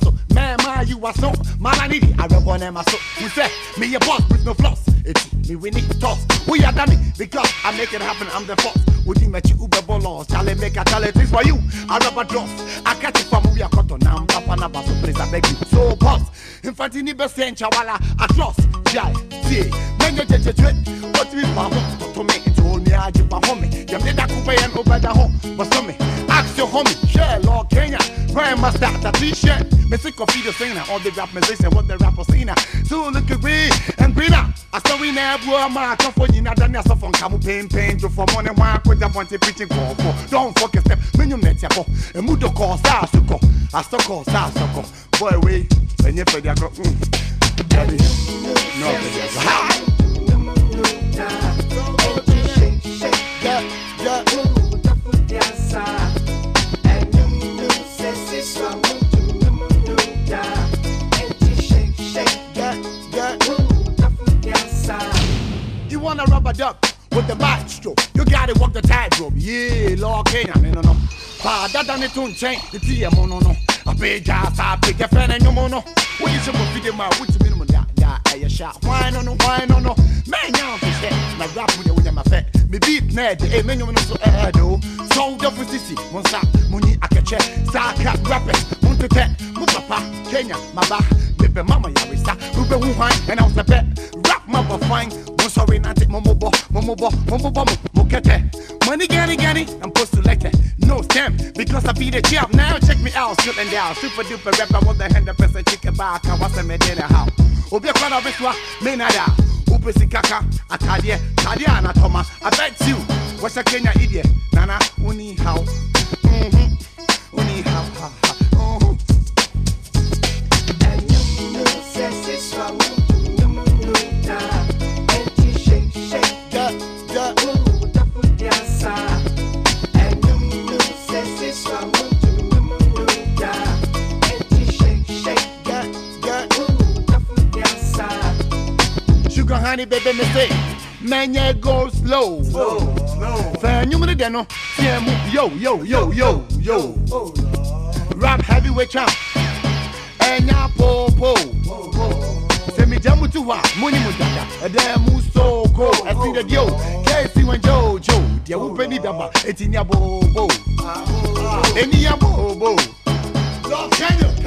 so. Man, you are so. Man, I need it. I rub on my so. You say, me a boss with no floss. It's me, we need to toss. We are done it because I make it happen. I'm the boss. Would you met you Uber Bolos? Charlie make a challenge this for you. I rub a dross. I catch it from we are caught on. Now I'm Papa, so please, I beg you. So, boss. In fact, in the best sense, Chawala, a cross. Jai, see, men, you what we found to me. Told me I give a homie. You made a coupe and over the home. But some me, ask your homie, share Lord Kenya. Where must start a t-shirt? Me sick of video singer, all the rap musician, what the rapper singer. So look at me and greener. I saw we never were my comfort. You know, done yourself on Camu pain to for money. Why could I want to preaching call for? Don't fucking step, minimum net yako. A mudo call, Sasuko. I still call Sasuko. Boy, wait, when you feel that go, daddy, no, baby. You wanna rub a duck with the maestro? You gotta walk the tightrope. Yeah, Lord Kenya, me no. Pa, that done it to change the tea, mono no. A big ass, I pick a fan and no mono. When you should be my witch minimum that a shot. Why no? Man, y'all for shit. My rap with my fat. Me beat ned, a menu so do. So the pussy, Monsa, Muni, Akache, Saka, rappers, Montete, Mupapa, Kenya, Maba, Bippe Mama Yarisa, Ruben Wuhan, and I was a pet. Rap mother fine, sorry, not it, Momobo, Mokete. Money, Gani, I'm post to like it. No stem, because I beat a champ. Now check me out, slipping down. Super duper rapper with the 100% chicken back. I was a medina how. Obia Kwana Biswa, Menada, Upesi Kaka, Atadia, Tadiana Toma. I bet you, what's a Kenya idiot? Nana, Uni how. Uni how. And you says this one. Sugar honey, baby, me say, man, yeah, go slow. Fan, you know, yo. Rap heavyweight champ, and now po. Send me jamu to wa, money mudada, and then move so go. I see the yo, KC when Joe, the open daba, it's in your bo. Any bobo. Lord Kenya.